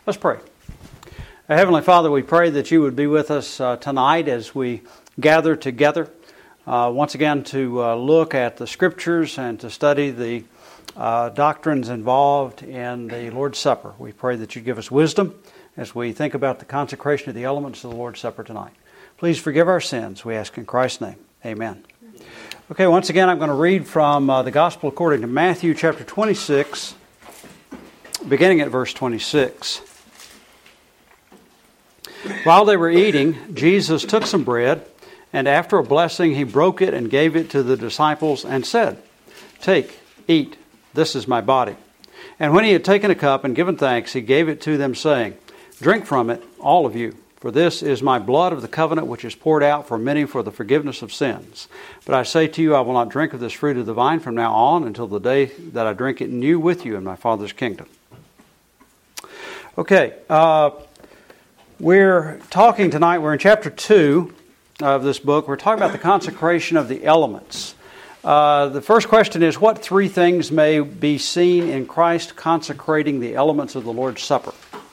Let's pray. Heavenly Father, we pray that you would be with us tonight as we gather together once again to look at the Scriptures and to study the doctrines involved in the Lord's Supper. We pray that you give us wisdom as we think about the consecration of the elements of the Lord's Supper tonight. Please forgive our sins, we ask in Christ's name. Amen. Okay, once again I'm going to read from the Gospel according to Matthew chapter 26, beginning at verse 26. While they were eating, Jesus took some bread, and after a blessing he broke it and gave it to the disciples and said, "Take, eat, this is my body." And when he had taken a cup and given thanks, he gave it to them, saying, "Drink from it, all of you, for this is my blood of the covenant which is poured out for many for the forgiveness of sins. But I say to you, I will not drink of this fruit of the vine from now on until the day that I drink it new with you in my Father's kingdom." Okay, we're talking tonight, we're in chapter 2 of this book. We're talking about the consecration of the elements. The first question is, what three things may be seen in Christ consecrating the elements of the Lord's Supper?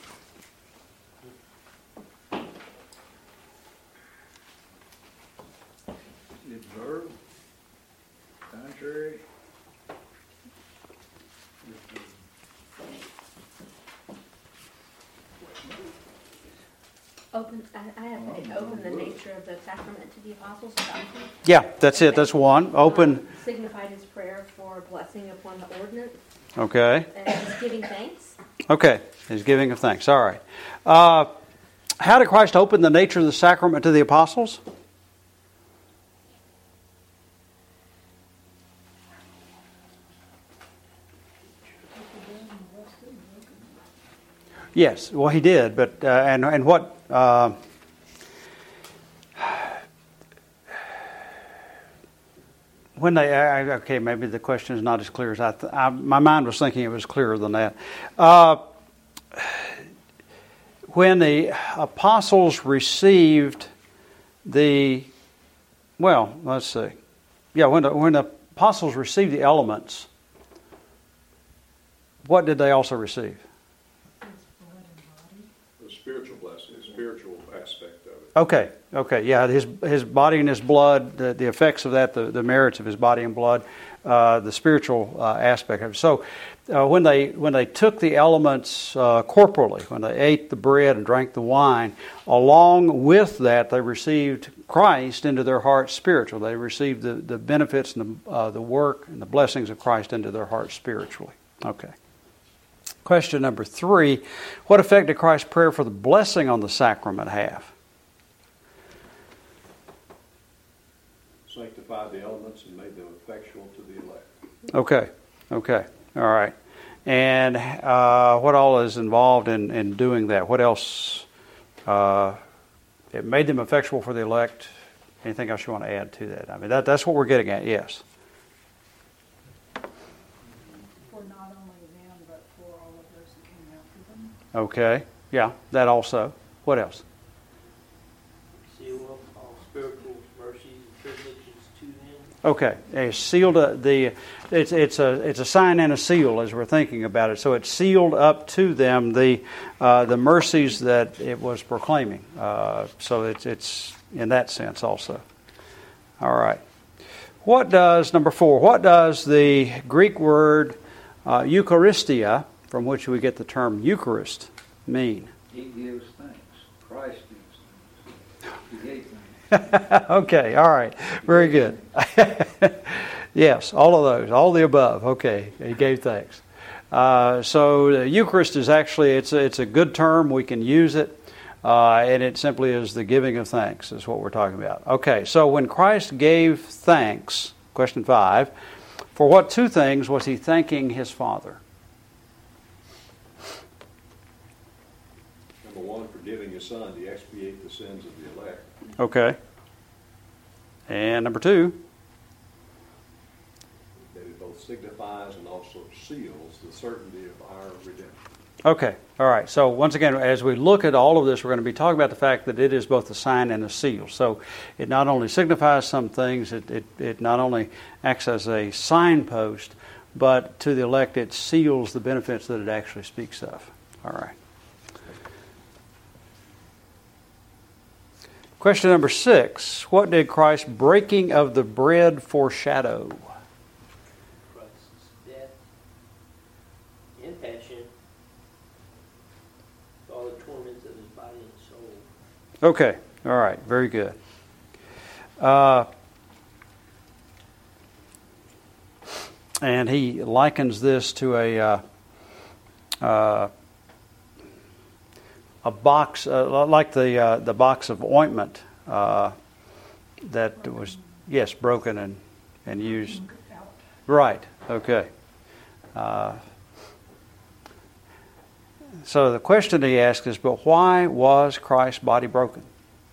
Observe, contrary. Open the nature of the sacrament to the apostles. Yeah, that's it. That's one. Open. Signified his prayer for blessing upon the ordinance. Okay. And his giving thanks. Okay. His giving of thanks. All right. How did Christ open the nature of the sacrament to the apostles? Yes, well, he did, but and what? When they okay, maybe the question is not as clear as my mind was thinking it was clearer than that. When the apostles received let's see, when the apostles received the elements, what did they also receive? Spiritual blessing, the spiritual aspect of it. Okay, yeah, his body and his blood, the effects of that, the merits of his body and blood, the spiritual aspect of it. So when they took the elements corporally, when they ate the bread and drank the wine, along with that they received Christ into their hearts spiritually. They received the benefits and the work and the blessings of Christ into their hearts spiritually. Okay. Question number 3, what effect did Christ's prayer for the blessing on the sacrament have? Sanctified the elements and made them effectual to the elect. Okay, all right. And what all is involved in doing that? What else? It made them effectual for the elect. Anything else you want to add to that? I mean, that's what we're getting at, yes. Okay, yeah, that also. What else? Seal up all spiritual mercies and privileges to them. Okay, it's sealed. It's a sign and a seal as we're thinking about it. So it's sealed up to them the mercies that it was proclaiming. So it's in that sense also. All right. Number 4? What does the Greek word Eucharistia, from which we get the term Eucharist, mean? He gives thanks. Christ gives thanks. He gave thanks. Okay, all right. Very good. Yes, all of those, all the above. Okay, he gave thanks. So the Eucharist is actually, it's a good term. We can use it. And it simply is the giving of thanks is what we're talking about. Okay, so when Christ gave thanks, question 5, for what 2 things was he thanking his Father? Number 1, for giving his Son to expiate the sins of the elect. Okay. And number 2? That it both signifies and also seals the certainty of our redemption. Okay, all right. So once again, as we look at all of this, we're going to be talking about the fact that it is both a sign and a seal. So it not only signifies some things, it not only acts as a signpost, but to the elect it seals the benefits that it actually speaks of. All right. Question number 6. What did Christ's breaking of the bread foreshadow? Christ's death and passion, all the torments of his body and soul. Okay. All right. Very good. And he likens this to a box, like the box of ointment that was, yes, broken and used. Right. Okay. So the question he asks is, but why was Christ's body broken?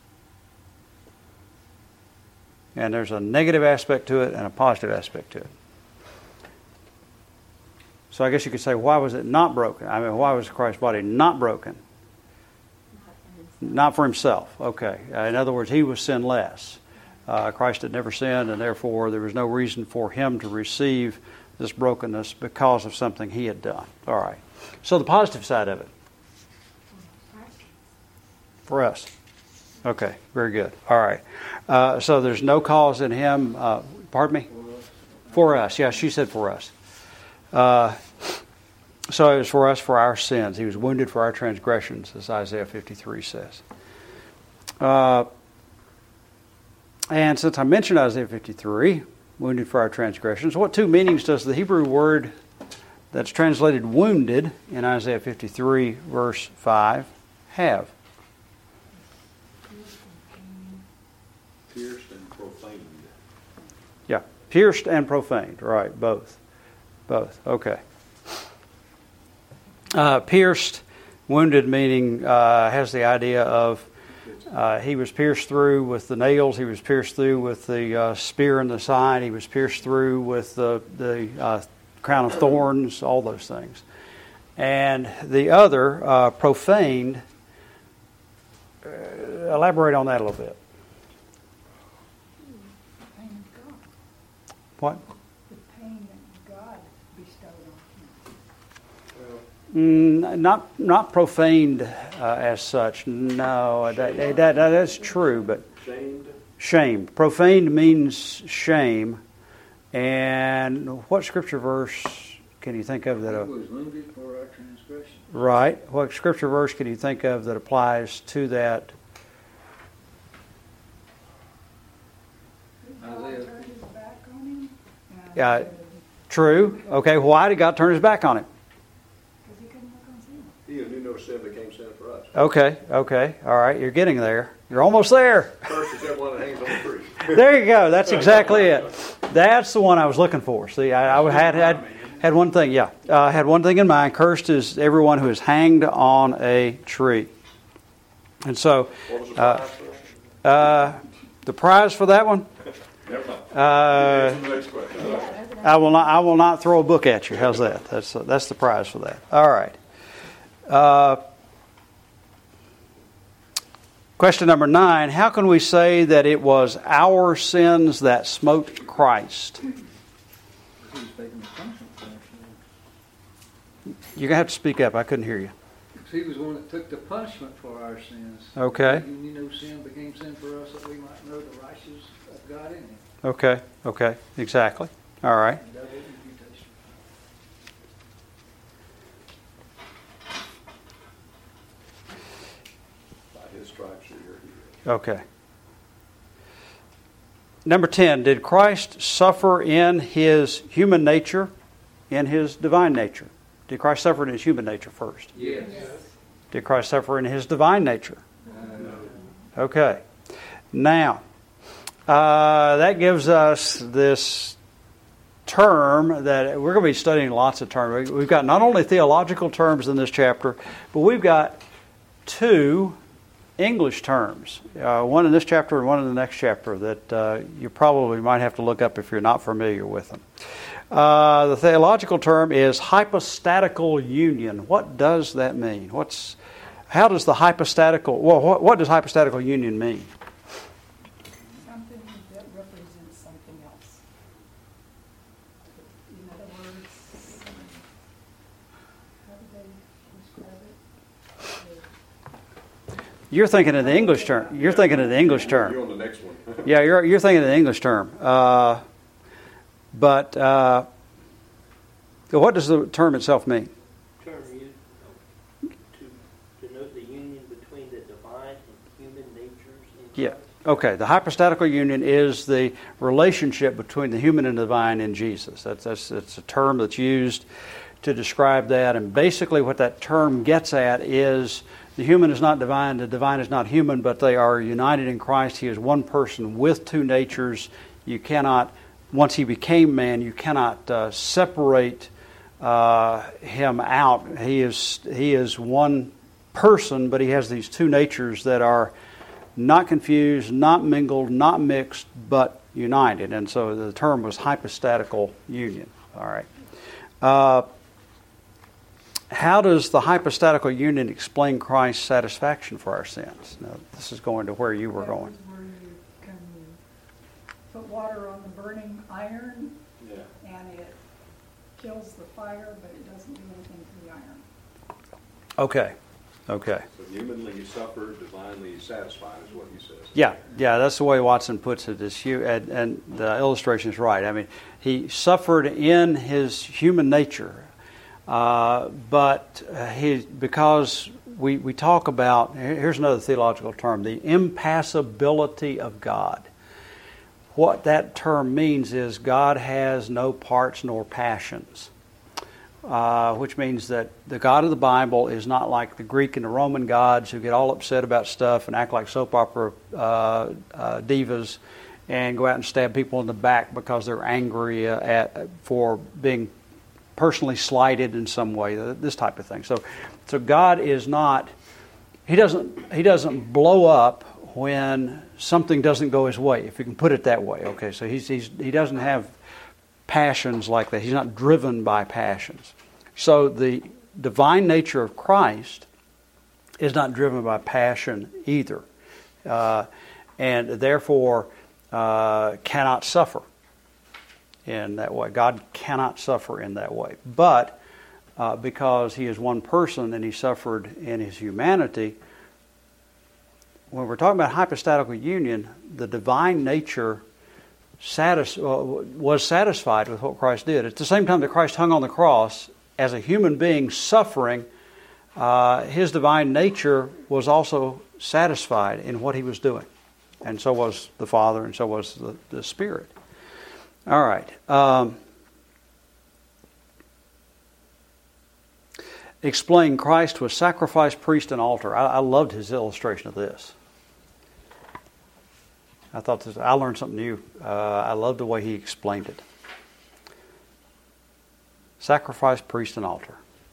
And there's a negative aspect to it and a positive aspect to it. So I guess you could say, why was it not broken? I mean, why was Christ's body not broken? Not for himself. Okay. In other words, he was sinless. Christ had never sinned, and therefore there was no reason for him to receive this brokenness because of something he had done. All right. So the positive side of it. For us. Okay. Very good. All right. So there's no cause in him. Pardon me? For us. Yeah, she said for us. So it was for us, for our sins. He was wounded for our transgressions, as Isaiah 53 says. And since I mentioned Isaiah 53, wounded for our transgressions, what two meanings does the Hebrew word that's translated wounded in Isaiah 53, verse 5, have? Pierced and profaned. Yeah, pierced and profaned. Right, both. Both, okay. Pierced, wounded meaning has the idea of he was pierced through with the nails, he was pierced through with the spear in the side, he was pierced through with the crown of thorns, all those things. And the other, profaned, elaborate on that a little bit. What? Not profaned as such. No, that's true. But shame. Profaned means shame. And what scripture verse can you think of that? He was wounded for our transgression. Right. What scripture verse can you think of that applies to that? Isaiah. Yeah. True. Okay. Why did God turn his back on him? He who knew no sin became sin for us. Okay. All right. You're getting there. You're almost there. First is that one that hangs on the tree. There you go. That's exactly it. That's the one I was looking for. See, I had one thing. Yeah, I had one thing in mind. Cursed is everyone who is hanged on a tree. And so, What was the prize for that? the prize for that one, Never mind. Next question. I will not throw a book at you. How's that? That's the prize for that. All right. Question number 9. How can we say that it was our sins that smote Christ? He was taking the punishment for our sins. You're going to have to speak up. I couldn't hear you. He was the one that took the punishment for our sins. Okay. He knew no sin became sin for us, that we might know the righteousness of God in him. Okay. Exactly. All right. And double imputation. By his stripes you're healed. Okay. Number 10, did Christ suffer in his human nature, in his divine nature? Did Christ suffer in his human nature first? Yes. Did Christ suffer in his divine nature? Okay. Now, that gives us this term that we're going to be studying lots of terms. We've got not only theological terms in this chapter, but we've got 2 English terms, one in this chapter and one in the next chapter that you probably might have to look up if you're not familiar with them. The theological term is hypostatical union. What does that mean? How does the hypostatical, well, what does hypostatical union mean? Something that represents something else. In other words, how do they describe it? You're thinking of the English term. You're thinking of the English term. You're on the next one. Yeah, you're thinking of the English term. But what does the term itself mean? Term used to denote the union between the divine and human natures in Yeah. Christ. Okay. The hypostatical union is the relationship between the human and divine in Jesus. That's a term that's used to describe that. And basically, what that term gets at is the human is not divine, the divine is not human, but they are united in Christ. He is one person with two natures. You cannot, once he became man, you cannot separate him out. He is one person, but he has these two natures that are not confused, not mingled, not mixed, but united. And so the term was hypostatical union. All right. How does the hypostatical union explain Christ's satisfaction for our sins? Now, this is going to where you were going. That was where you can put water on the burning iron, Yeah. and it kills the fire, but it doesn't do anything to the iron. Okay. So humanly he suffered, divinely he satisfied is what he says. Yeah, that's the way Watson puts it. And the illustration is right. I mean, he suffered in his human nature, but because we talk about, here's another theological term, the impassibility of God. What that term means is God has no parts nor passions. Which means that the God of the Bible is not like the Greek and the Roman gods who get all upset about stuff and act like soap opera divas and go out and stab people in the back because they're angry for being personally slighted in some way. This type of thing. So God is not. He doesn't blow up when something doesn't go his way, if you can put it that way. Okay, so he doesn't have passions like that. He's not driven by passions. So the divine nature of Christ is not driven by passion either, and therefore cannot suffer in that way. God cannot suffer in that way. But because he is one person and he suffered in his humanity, when we're talking about hypostatical union, the divine nature was satisfied with what Christ did. At the same time that Christ hung on the cross as a human being suffering, his divine nature was also satisfied in what he was doing. And so was the Father, and so was the Spirit. All right. Explain Christ was sacrifice, priest, and altar. I loved his illustration of this. I learned something new. I love the way he explained it. Sacrifice, priest, and altar.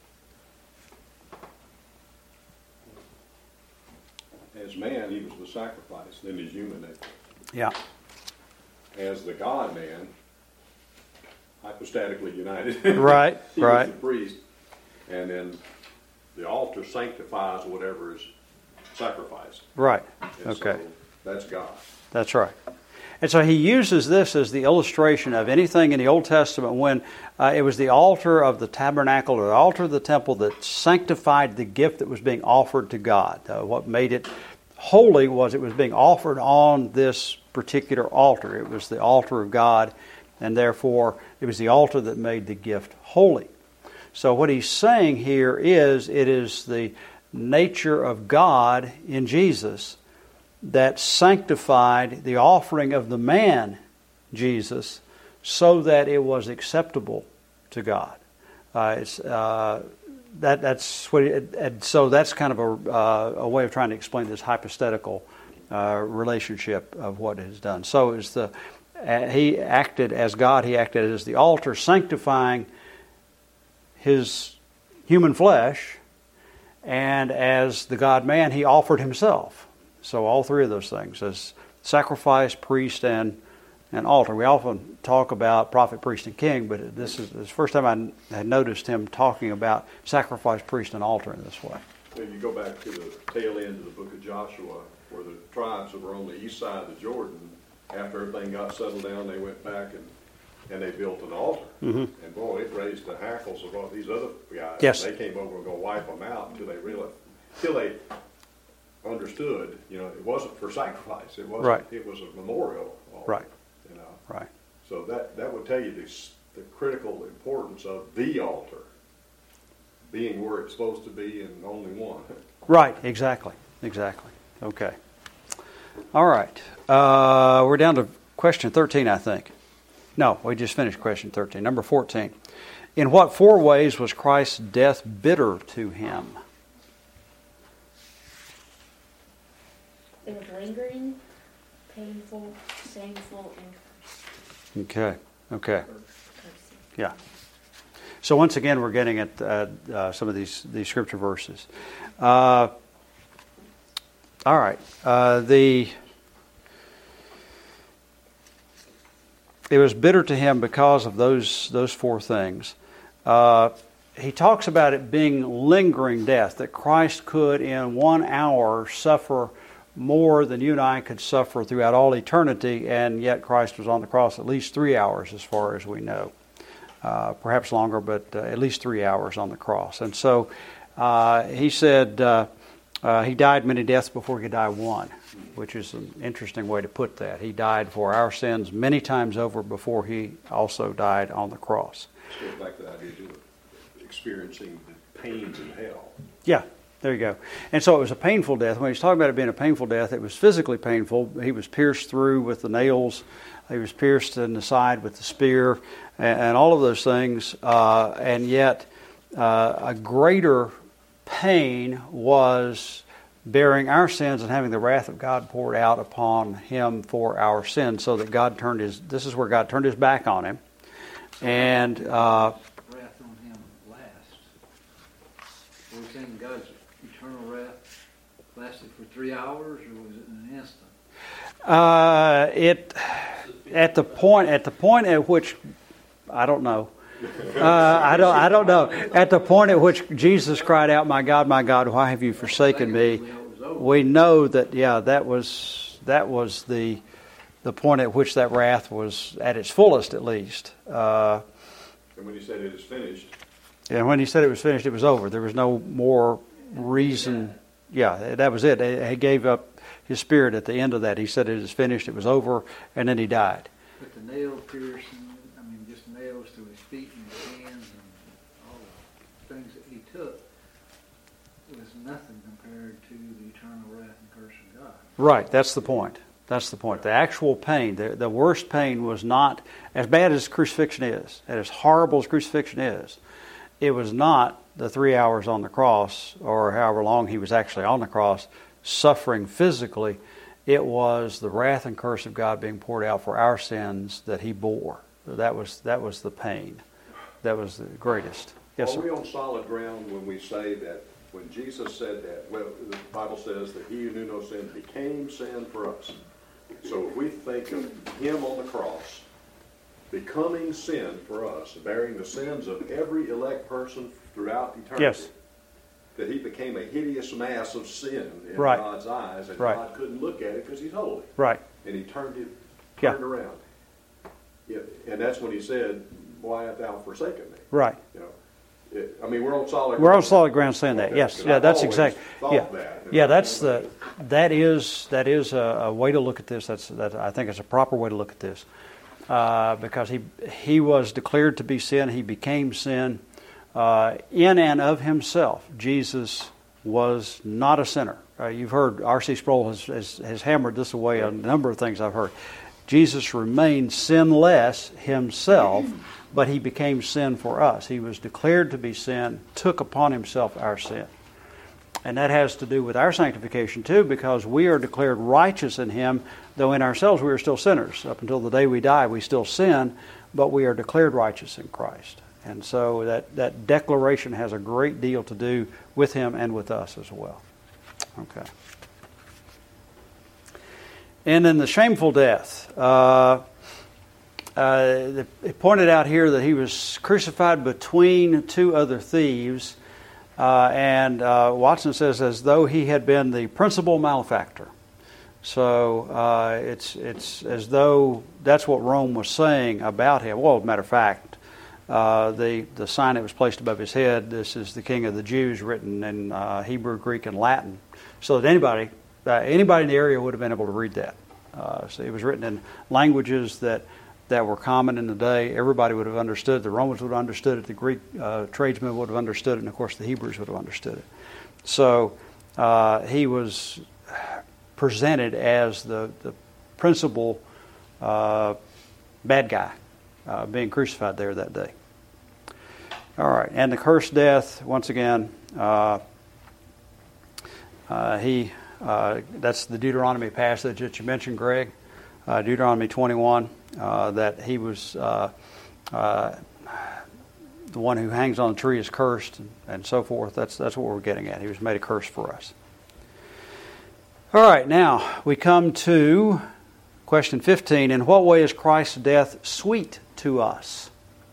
As man, he was the sacrifice in his human nature. Yeah. As the God-man, hypostatically united. Right, he right. was the priest. And then the altar sanctifies whatever is sacrificed. Right. And Okay. so that's God. That's right. And so he uses this as the illustration of anything in the Old Testament when it was the altar of the tabernacle or the altar of the temple that sanctified the gift that was being offered to God. What made it holy was it was being offered on this particular altar. It was the altar of God, and therefore it was the altar that made the gift holy. So what he's saying here is it is the nature of God in Jesus that sanctified the offering of the man, Jesus, so that it was acceptable to God. That's what. So that's kind of a way of trying to explain this hypostatical relationship of what it has done. So it's he acted as God. He acted as the altar, sanctifying his human flesh, and as the God-man, he offered himself. So all three of those things, as sacrifice, priest, and altar. We often talk about prophet, priest, and king, but this is the first time I had noticed him talking about sacrifice, priest, and altar in this way. When you go back to the tail end of the book of Joshua, where the tribes that were on the east side of the Jordan, after everything got settled down, they went back and they built an altar. Mm-hmm. And boy, it raised the hackles of all these other guys. Yes. They came over and go wipe them out until they understood, it wasn't for sacrifice. It wasn't. Right. It was a memorial altar, Right. Right. So that would tell you the critical importance of the altar being where it's supposed to be and only one. Right, exactly. Okay. All right. We're down to question 13, I think. No, we just finished question 13. Number 14. In what 4 ways was Christ's death bitter to him? It was lingering, painful, shameful, and Okay. cursing. Yeah. So once again, we're getting at some of these scripture verses. All right. It was bitter to him because of those 4 things. He talks about it being lingering death, that Christ could in 1 hour suffer more than you and I could suffer throughout all eternity, and yet Christ was on the cross at least 3 hours as far as we know. Perhaps longer, but at least 3 hours on the cross. And so he said he died many deaths before he could die one, which is an interesting way to put that. He died for our sins many times over before he also died on the cross. It goes back to the idea of experiencing the pains in hell. Yeah, there you go. And so it was a painful death. When he's talking about it being a painful death, it was physically painful. He was pierced through with the nails. He was pierced in the side with the spear, and all of those things. And yet, a greater pain was bearing our sins and having the wrath of God poured out upon him for our sins, so that God turned this is where God turned his back on him. And wrath on him lasts. Were we saying God's eternal wrath lasted for 3 hours, or was it in an instant? It at the point at which I don't know. I don't know. At the point at which Jesus cried out, my God, why have you forsaken me?" We know that that was the point at which that wrath was at its fullest, at least. And when he said it is finished. And when he said it was finished, it was over. There was no more reason. Yeah, that was it. He gave up his spirit at the end of that. He said it is finished, it was over, and then he died. But the nail piercing, just nails through his feet and his hands and all the things that he took was nothing compared to the eternal wrath and curse of God. Right, that's the point. The actual pain, the worst pain was not as bad as crucifixion is, and as horrible as crucifixion is. It was not the 3 hours on the cross, or however long he was actually on the cross, suffering physically. It was the wrath and curse of God being poured out for our sins that he bore. That was the pain. That was the greatest. Yes, sir. Are we on solid ground when we say that when Jesus said that, well, the Bible says that he who knew no sin became sin for us. So if we think of him on the cross becoming sin for us, bearing the sins of every elect person throughout eternity, yes, that he became a hideous mass of sin in right. God's eyes, and right. God couldn't look at it because he's holy. Right. And he turned Yeah. around. Yeah, and that's when he said, "Why hast thou forsaken me?" Right. We're on solid ground. We're on solid ground saying that. Okay. Yes. 'Cause Yeah, I've that's always exactly. thought Yeah. that. Yeah, that is a way to look at this. I think it's a proper way to look at this. Because he was declared to be sin, he became sin in and of himself. Jesus was not a sinner. You've heard R.C. Sproul has hammered this away on a number of things I've heard. Jesus remained sinless himself, but he became sin for us. He was declared to be sin, took upon himself our sin. And that has to do with our sanctification too, because we are declared righteous in him, though in ourselves we are still sinners. Up until the day we die, we still sin, but we are declared righteous in Christ. And so that declaration has a great deal to do with him and with us as well. Okay. And then the shameful death. It pointed out here that he was crucified between 2 other thieves. And Watson says as though he had been the principal malefactor. So it's as though that's what Rome was saying about him. Well, as a matter of fact, the sign that was placed above his head, "This is the King of the Jews," written in Hebrew, Greek, and Latin, so that anybody in the area would have been able to read that. So it was written in languages that were common in the day. Everybody would have understood. The Romans would have understood it. The Greek tradesmen would have understood it. And, of course, the Hebrews would have understood it. So he was presented as the principal bad guy being crucified there that day. All right. And the cursed death, once again, that's the Deuteronomy passage that you mentioned, Greg. Deuteronomy 21, that he was the one who hangs on the tree is cursed, and so forth. That's what we're getting at. He was made a curse for us. All right, now we come to question 15. In what way is Christ's death sweet to us?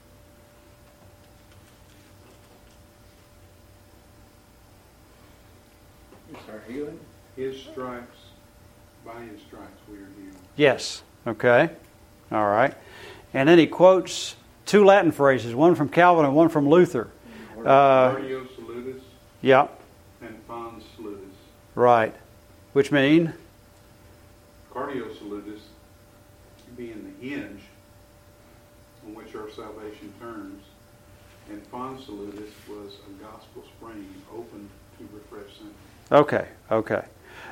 It's our healing. His stripes, by his stripes we are healed. Yes. Okay. All right. And then he quotes two Latin phrases, one from Calvin and one from Luther. Cardio salutis Yeah. and fons salutis. Right. Which mean? Cardio salutis being the hinge on which our salvation turns, and fons salutis was a gospel spring opened to refresh sinners. Okay.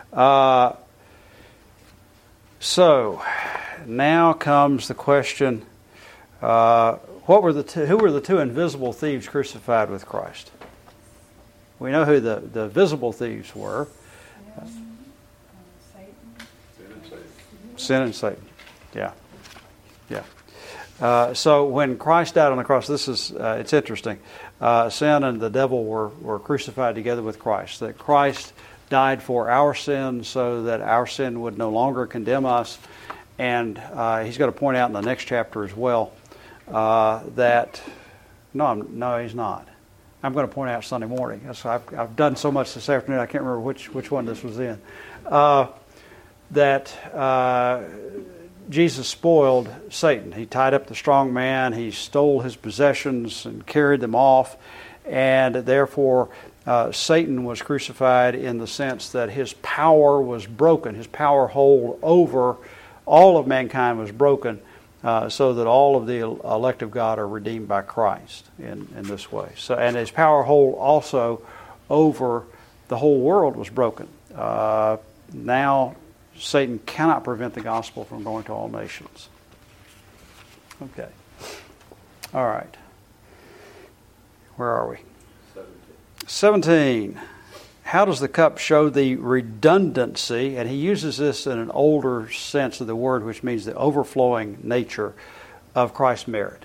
So now comes the question: who were the two invisible thieves crucified with Christ? We know who the visible thieves were: sin and Satan. Yeah. So when Christ died on the cross, this is it's interesting. Sin and the devil were crucified together with Christ. That Christ died for our sin so that our sin would no longer condemn us. And he's going to point out in the next chapter as well that no, he's not. I'm going to point out Sunday morning. I've done so much this afternoon I can't remember which one this was in. That Jesus spoiled Satan. He tied up the strong man. He stole his possessions and carried them off. And therefore, Satan was crucified in the sense that his power was broken. His power hold over all of mankind was broken, so that all of the elect of God are redeemed by Christ in this way. So, and his power hold also over the whole world was broken. Now, Satan cannot prevent the gospel from going to all nations. Okay. All right. Where are we? 17. How does the cup show the redundancy? And he uses this in an older sense of the word, which means the overflowing nature of Christ's merit.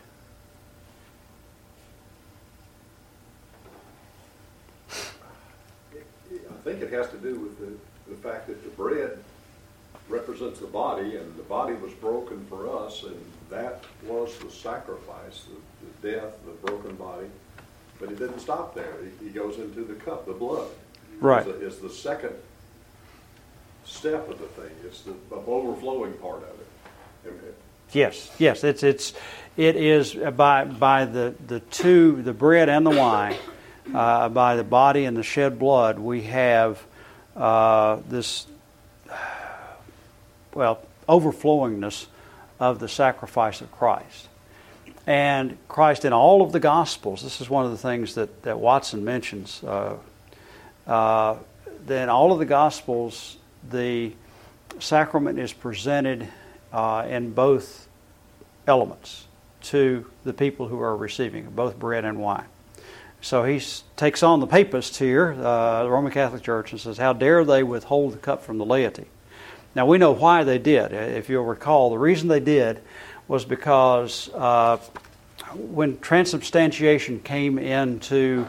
I think it has to do with the fact that the bread represents the body, and the body was broken for us, and that was the sacrifice, the death, the broken body. But it didn't stop there. He goes into the cup, the blood. Right. It's the second step of the thing. It's the overflowing part of it. Yes. It is by the bread and the wine, by the body and the shed blood, we have this overflowingness of the sacrifice of Christ. And Christ in all of the Gospels, this is one of the things that Watson mentions, that in all of the Gospels, the sacrament is presented in both elements to the people who are receiving it, both bread and wine. So he takes on the papists here, the Roman Catholic Church, and says, how dare they withhold the cup from the laity? Now we know why they did. If you'll recall, the reason they did was because when transubstantiation came into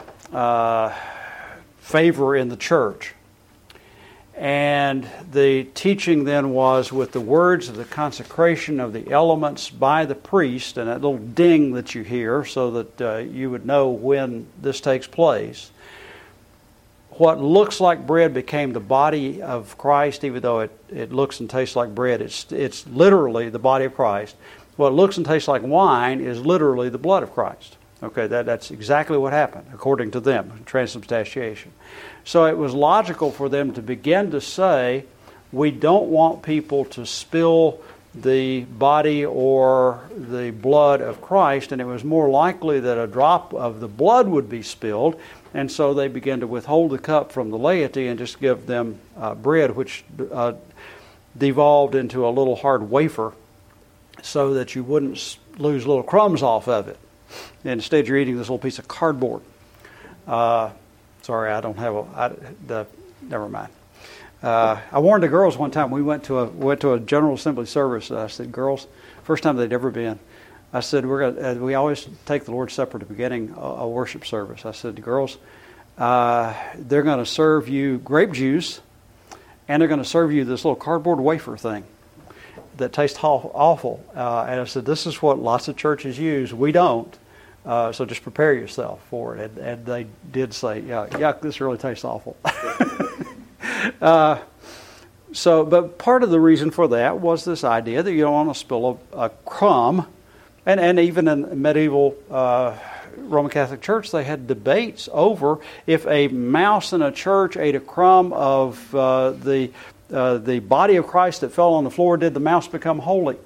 favor in the church, and the teaching then was with the words of the consecration of the elements by the priest, and that little ding that you hear so that you would know when this takes place. What looks like bread became the body of Christ, even though it looks and tastes like bread. It's literally the body of Christ. what looks and tastes like wine is literally the blood of Christ. Okay, that's exactly what happened, according to them, transubstantiation. So it was logical for them to begin to say, we don't want people to spill the body or the blood of Christ, and it was more likely that a drop of the blood would be spilled, and so they began to withhold the cup from the laity and just give them bread, which devolved into a little hard wafer so that you wouldn't lose little crumbs off of it. Instead, you're eating this little piece of cardboard. Sorry, I don't have never mind. I warned the girls one time. We went to a General Assembly service. I said, girls, first time they'd ever been. I said, we always take the Lord's Supper at the beginning of a worship service. I said, girls, they're going to serve you grape juice, and they're going to serve you this little cardboard wafer thing that tastes awful. And I said, this is what lots of churches use. We don't. So just prepare yourself for it. And they did say, yuck, this really tastes awful. But part of the reason for that was this idea that you don't want to spill a crumb. And even in medieval Roman Catholic Church, they had debates over if a mouse in a church ate a crumb of the body of Christ that fell on the floor, did the mouse become holy?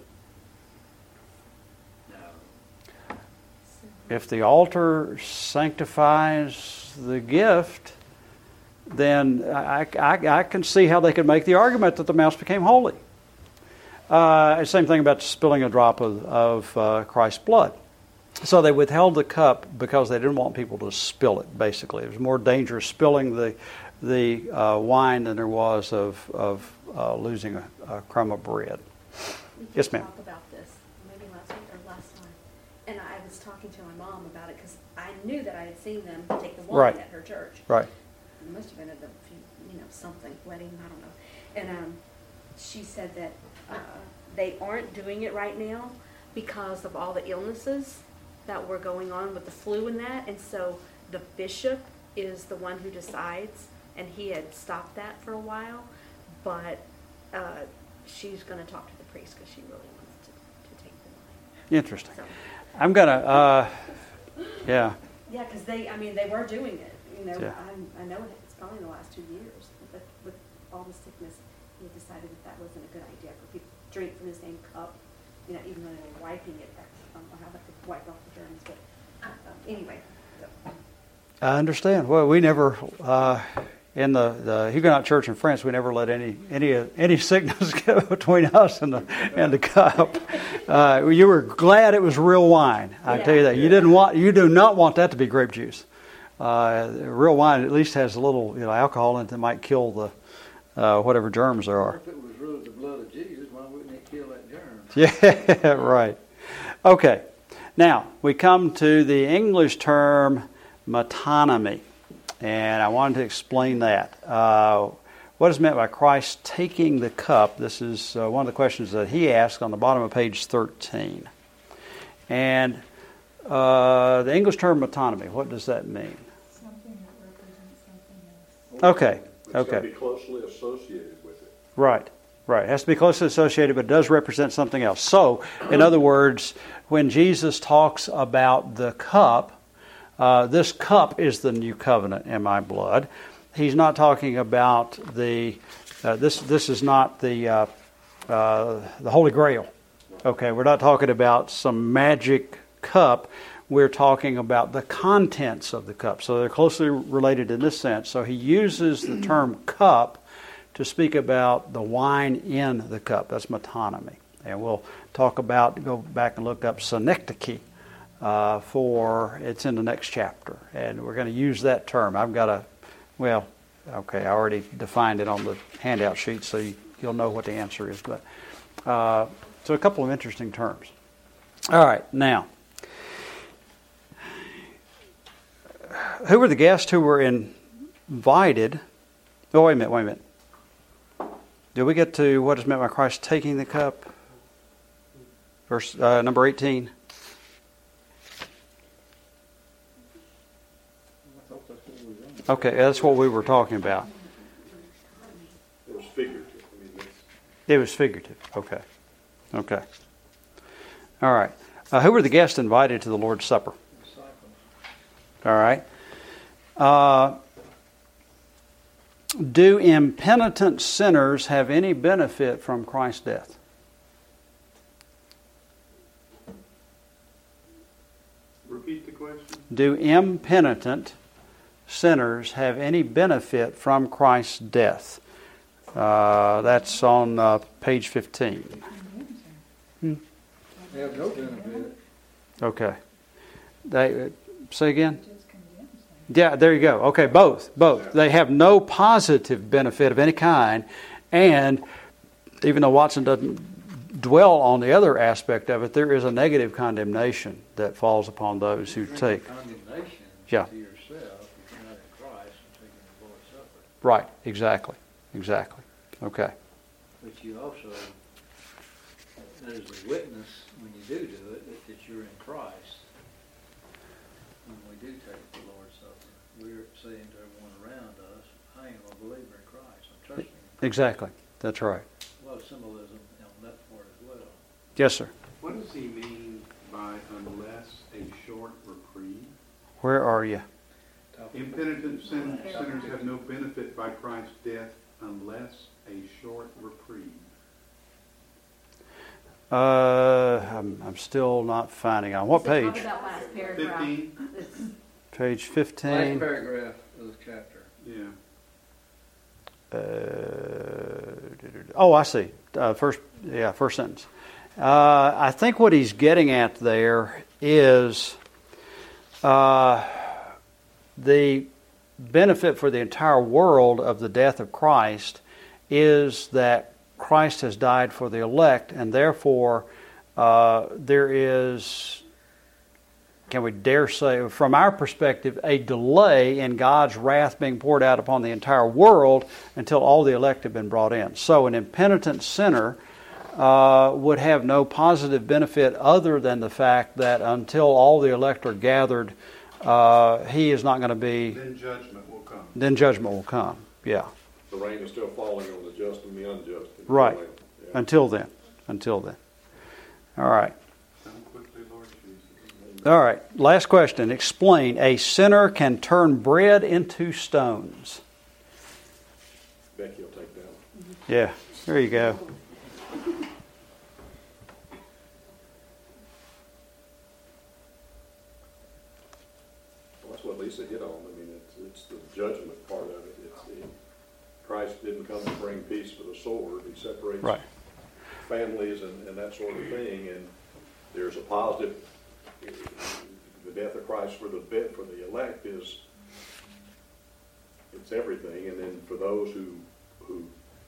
No. If the altar sanctifies the gift, then I can see how they could make the argument that the mouse became holy. Same thing about spilling a drop of Christ's blood. So they withheld the cup because they didn't want people to spill it, basically. It was more dangerous spilling the wine than there was of losing a crumb of bread. Yes, ma'am. Talk about this maybe last week or last time, and I was talking to my mom about it because I knew that I had seen them take the wine at her church. Right. It must have been at something wedding, I don't know. And she said that they aren't doing it right now because of all the illnesses that were going on with the flu and that, and so the bishop is the one who decides, and he had stopped that for a while, but she's going to talk to the priest because she really wants to take the wine. Interesting. So. I'm going to, yeah. Yeah, because they were doing it. Yeah. I know it's probably in the last 2 years, but with all the sickness, he decided that wasn't a good idea for people to drink from the same cup, even though they were wiping it. I don't know how they could wipe off the germs, but anyway. So. I understand. Well, we never, in the Huguenot Church in France, we never let any sickness get between us and the cup. You were glad it was real wine. I tell you that. You do not want that to be grape juice. Real wine at least has a little alcohol in it that might kill the whatever germs there are. If it was really the blood of Jesus, why wouldn't it kill that germ? Yeah, right. Okay. Now, we come to the English term metonymy, and I wanted to explain that. What is meant by Christ taking the cup? This is one of the questions that he asked on the bottom of page 13. And the English term metonymy, what does that mean? Something that represents something else. Okay. It's got to be closely associated with it. Right. It has to be closely associated, but it does represent something else. So, in other words, when Jesus talks about the cup, this cup is the new covenant in my blood. He's not talking about this is not the Holy Grail. Okay, we're not talking about some magic cup. We're talking about the contents of the cup. So they're closely related in this sense. So he uses the term cup to speak about the wine in the cup. That's metonymy. And we'll go back and look up synecdoche for it's in the next chapter. And we're going to use that term. I already defined it on the handout sheet, so you'll know what the answer is. But so a couple of interesting terms. All right, now, who were the guests who were invited? Oh, wait a minute. Did we get to what is meant by Christ taking the cup? Verse number 18. Okay, that's what we were talking about. It was figurative. It was figurative. Okay. All right. Who were the guests invited to the Lord's Supper? Disciples. All right. Do impenitent sinners have any benefit from Christ's death? Repeat the question. Do impenitent sinners have any benefit from Christ's death? That's on page 15. They have no benefit. Okay. Say again? Just condemns them. Yeah, there you go. Okay, both. They have no positive benefit of any kind, and even though Watson doesn't dwell on the other aspect of it, there is a negative condemnation that falls upon those who take. Condemnation Yeah. to yourself if you're not in Christ and taking the Lord's Supper. Right, exactly. Okay. But you also, there's a witness when you do it that you're in Christ. When we do take the Lord's Supper, we're saying to everyone around us, I am a believer in Christ. I'm trusting in Exactly. That's right. Christ. A lot of symbolism on that part as well. Yes, sir. What does he mean by unless a short reprieve? Where are you? Impenitent sinners have no benefit by Christ's death unless a short reprieve. I'm still not finding on what Is it page? talking about last paragraph? 15. It's- Page Last 15. paragraph of the chapter. Yeah. I see. First sentence. I think what he's getting at there is the benefit for the entire world of the death of Christ is that Christ has died for the elect, and therefore there is, can we dare say, from our perspective, a delay in God's wrath being poured out upon the entire world until all the elect have been brought in. So an impenitent sinner would have no positive benefit other than the fact that until all the elect are gathered, he is not going to be... Then judgment will come. Then judgment will come, yeah. The rain is still falling on the just and the unjust. Right. Yeah. Until then. All right. Come quickly, Lord Jesus. All right. Last question. Explain. A sinner can turn bread into stones. Becky will take that one. Yeah. There you go. Well, that's what Lisa hit on. I mean, it's the judgment part of it. Christ didn't come to bring peace with a sword. He separates Right. families and that sort of thing. And there's a positive. The death of Christ for the elect is it's everything. And then for those who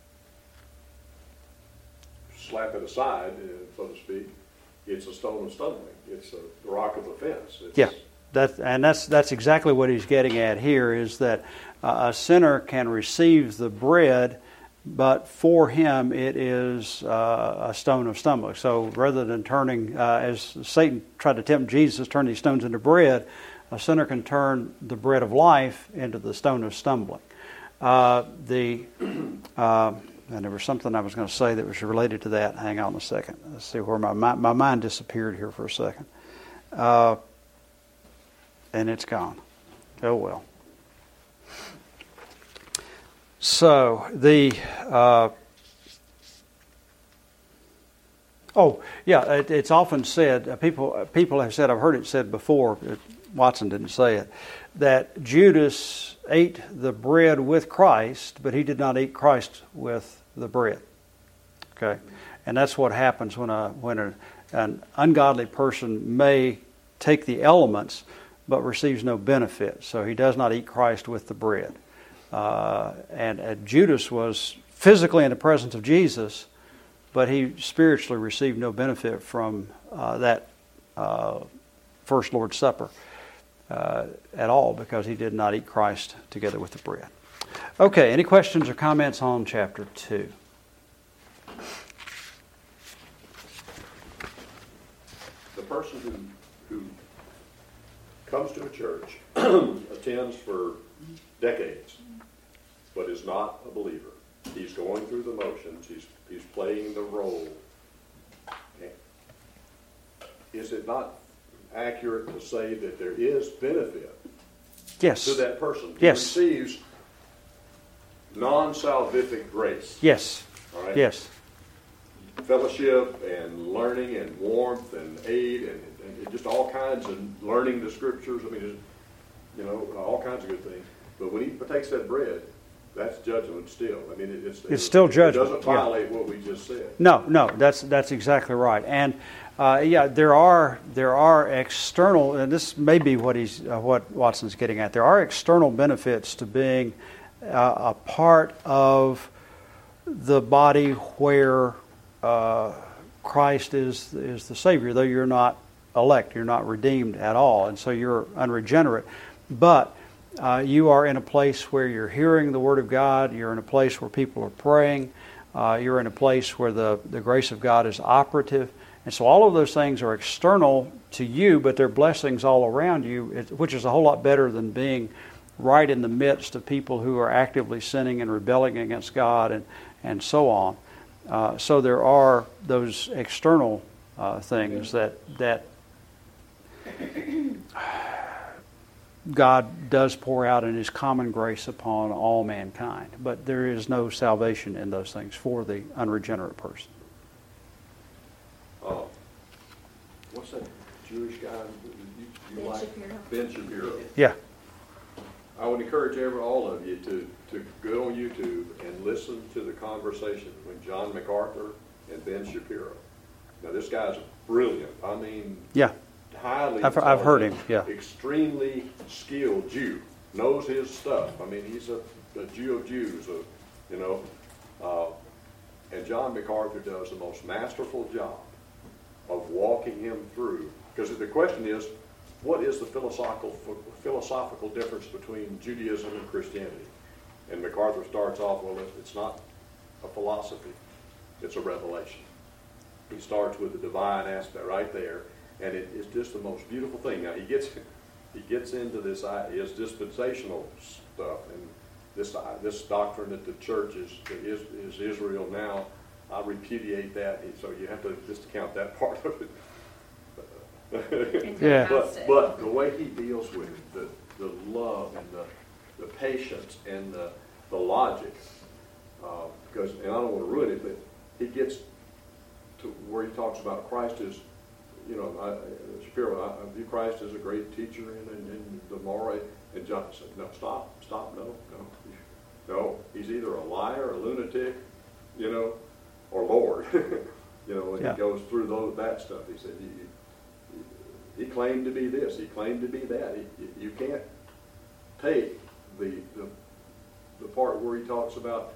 slap it aside, so to speak, it's a stone of stumbling. It's the rock of offense. Yeah. That's exactly what he's getting at here, is that a sinner can receive the bread, but for him it is a stone of stumbling. So rather than turning, as Satan tried to tempt Jesus, turn these stones into bread, a sinner can turn the bread of life into the stone of stumbling. And there was something I was going to say that was related to that. Hang on a second. Let's see where my mind disappeared here for a second. And it's gone. Oh well. So it's often said. People have said. I've heard it said before. Watson didn't say it. That Judas ate the bread with Christ, but he did not eat Christ with the bread. Okay, and that's what happens when an ungodly person may take the elements, but receives no benefit. So he does not eat Christ with the bread. And Judas was physically in the presence of Jesus, but he spiritually received no benefit from that first Lord's Supper at all, because he did not eat Christ together with the bread. Okay, any questions or comments on chapter 2? The person who comes to a church, attends for decades, but is not a believer. He's going through the motions. He's playing the role. is it not accurate to say that there is benefit Yes. to that person? He Yes. receives non-salvific grace. Yes. All right? Yes. Fellowship and learning and warmth and aid and just all kinds of learning the scriptures. I mean, just, you know, all kinds of good things. But when he partakes that bread, that's judgment still. I mean, It's still judgment, It doesn't violate what we just said. No, that's exactly right. And there are external, and this may be what Watson's getting at. There are external benefits to being a part of the body where Christ is the Savior, though you're not elect, you're not redeemed at all, and so you're unregenerate. But you are in a place where you're hearing the Word of God, you're in a place where people are praying, you're in a place where the grace of God is operative. And so all of those things are external to you, but they're blessings all around you, which is a whole lot better than being right in the midst of people who are actively sinning and rebelling against God and so on. So there are those external things that God does pour out in His common grace upon all mankind. But there is no salvation in those things for the unregenerate person. What's that Jewish guy you Ben like? Shapiro. Ben Shapiro. Yeah. I would encourage all of you to go on YouTube and listen to the conversation between John MacArthur and Ben Shapiro. Now, this guy's brilliant. I mean, Yeah. highly I've heard him, intelligent, yeah. extremely skilled Jew, knows his stuff. I mean, he's a Jew of Jews, you know. And John MacArthur does the most masterful job of walking him through. Because the question is, what is the philosophical difference between Judaism and Christianity? And MacArthur starts off, well, it's not a philosophy, it's a revelation. He starts with the divine aspect right there, and it's just the most beautiful thing. Now, he gets into this his dispensational stuff, and this doctrine that the church is Israel now. I repudiate that, so you have to discount that part of it. Yeah. But the way he deals with it, the love and the patience and the logic, because, and I don't want to ruin it, but he gets to where he talks about Christ is, you know, Shapiro, I view Christ as a great teacher in the moral, and John said, no, stop, no, he's either a liar, a lunatic, you know, or Lord, you know, and Yeah. he goes through that stuff. He said, he claimed to be this, he claimed to be that. You can't take the part where he talks about,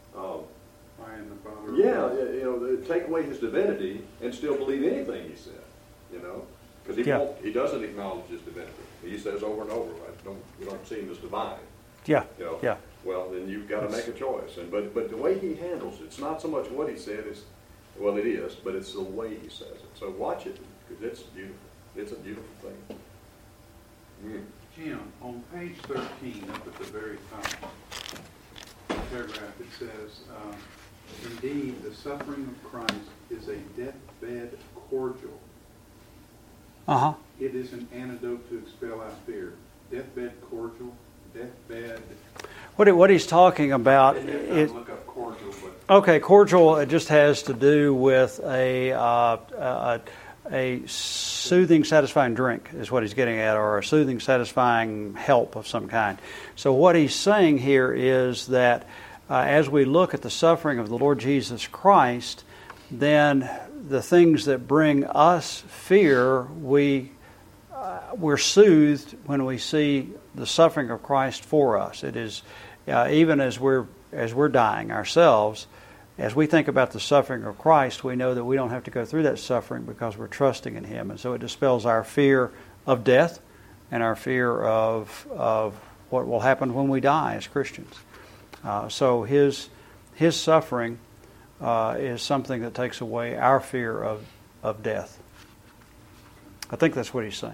I am the Father. yeah, you know, take away his divinity and still believe anything he said, you know, because he doesn't acknowledge his divinity. He says over and over, we don't see him as divine. Yeah. You know, Yeah. well, then you've got to make a choice. But the way he handles it, it's not so much what he said, well, it is, but it's the way he says it. So watch it, because it's beautiful. It's a beautiful thing. Jim, on page 13, up at the very top paragraph, it says, indeed, the suffering of Christ is a deathbed cordial. Uh-huh. It is an antidote to expel out fear. Deathbed cordial, deathbed. What he's talking about I didn't is, look up cordial, but okay, cordial, it just has to do with a soothing, satisfying drink is what he's getting at, or a soothing, satisfying help of some kind. So what he's saying here is that as we look at the suffering of the Lord Jesus Christ, then the things that bring us fear, we're soothed when we see the suffering of Christ for us. It is even as we're dying ourselves, as we think about the suffering of Christ, we know that we don't have to go through that suffering because we're trusting in Him. And so it dispels our fear of death and our fear of what will happen when we die as Christians. So His suffering is something that takes away our fear of death. I think that's what he's saying.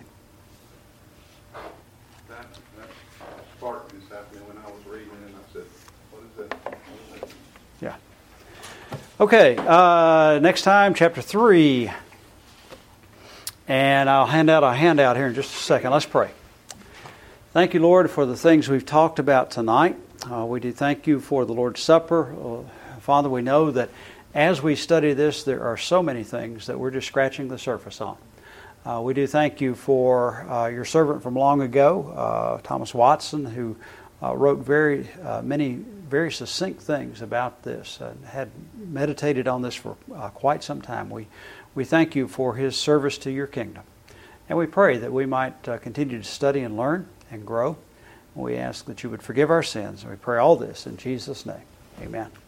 that sparked me this afternoon when I was reading it, and I said, what is that? Yeah. Okay, next time, chapter 3. And I'll hand out a handout here in just a second. Let's pray. Thank you, Lord, for the things we've talked about tonight. We do thank you for the Lord's Supper. Father, we know that as we study this, there are so many things that we're just scratching the surface on. We do thank you for your servant from long ago, Thomas Watson, who wrote many very succinct things about this and had meditated on this for quite some time. We thank you for his service to your kingdom. And we pray that we might continue to study and learn and grow. We ask that you would forgive our sins. And we pray all this in Jesus' name. Amen.